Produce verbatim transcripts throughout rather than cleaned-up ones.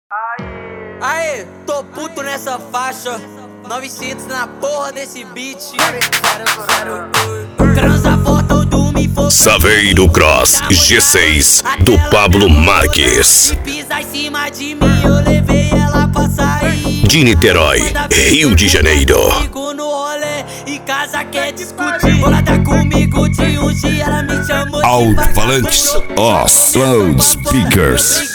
Aê, tô puto nessa faixa, novecentos na porra desse beat. Transa foto do me for Saveiro Cross G seis do Pablo Marques. Pisa em cima de mim, eu levei ela pra sair. De Niterói, Rio de Janeiro. No rolê e casa quer discutir. Bolada comigo de um dia, ela me chamou de Alto-falantes, os loudspeakers.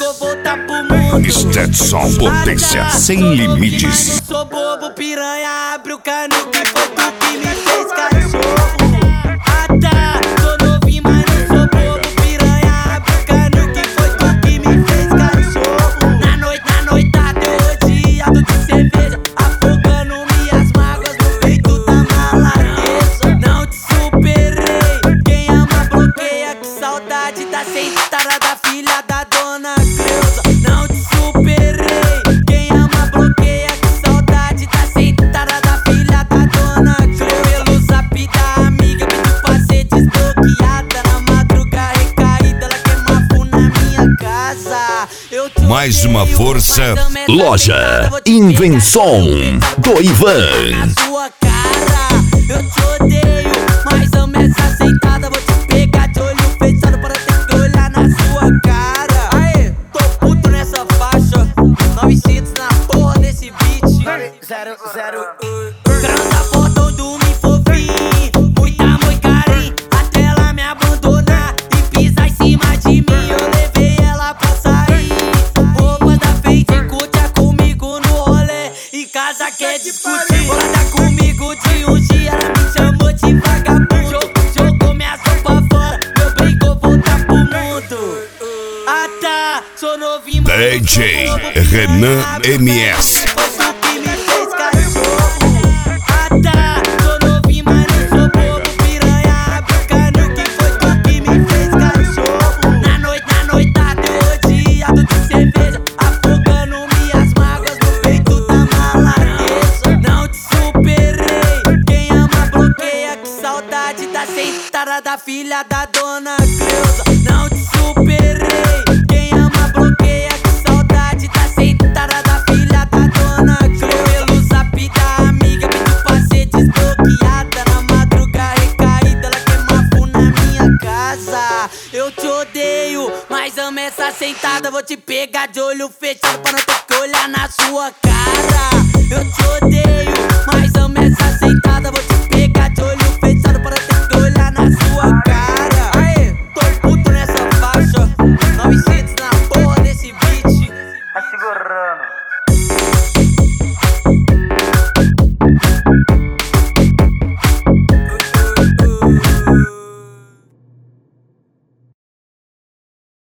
Stetson, potência sem limites. Sou bobo, piranha, abre o cano que foi tu que me fez cachorro. Ah tá, tô novinho, mas não sou bobo, piranha, abre o cano que foi tu que me fez cachorro. Na noite, na noitada, eu rodeado de cerveja, afogando minhas mágoas no peito da maladeza. Não te superei, quem ama bloqueia, que saudade da sentada da filha da dona Creuza. Não te superei, quem ama bloqueia, que saudade da sentada da filha da dona Creuza. Pelo zap da amiga, pediu pra ser desbloqueada. Na madruga recaída, ela queima fogo na minha casa. Eu te Mais uma odeio, força, mas também essa loja sentada, vou te Invenção pegar, do Ivan. na sua cara. Eu te odeio, mas amo essa sentada, vou te pegar de olho fechado para ter que olhar na sua cara. Aê, tô puto nessa faixa, novecentos na porra desse beat. Zero, zero, transa foto do me fofinho, muita amor e carinho, até ela me abandonar e pisar em cima de mim. Eu levei ela pra sair, roupa da feita e curte comigo no rolê, em casa quer discutir. Bolada comigo de um dia, ela me chamou de vagabundo. Jogou, jogou minha sopa fora, meu brincou voltar pro mundo. Ah tá, sou novinho, mas D não sou J bobo, Renan piranha, M S. foi tu que me fez cachorro. Ah tá, sou novinho, mas não sou bobo, piranha, abre o cano que foi tu que me fez cachorro. Na noite, na noitada, eu rodeado de cerveja, afogando minhas mágoas no peito da maladeza. Não te superei, quem ama bloqueia, que saudade da sentada da filha da dona Creuza. Não te superei, quem ama bloqueia, que saudade da sentada da filha da dona Creuza. Pelo zap da amiga, pediu pra ser desbloqueada. Na madruga recaída, ela queima fogo na minha casa. Eu te odeio, mas amo essa sentada, vou te pegar de olho fechado pra não ter que olhar na sua cara. Eu te odeio, mas amo essa sentada, vou te pegar de olho fechado pra não ter que olhar na sua cara. Aê, tô puto nessa faixa, novecentos na porra desse beat. Tá segurando.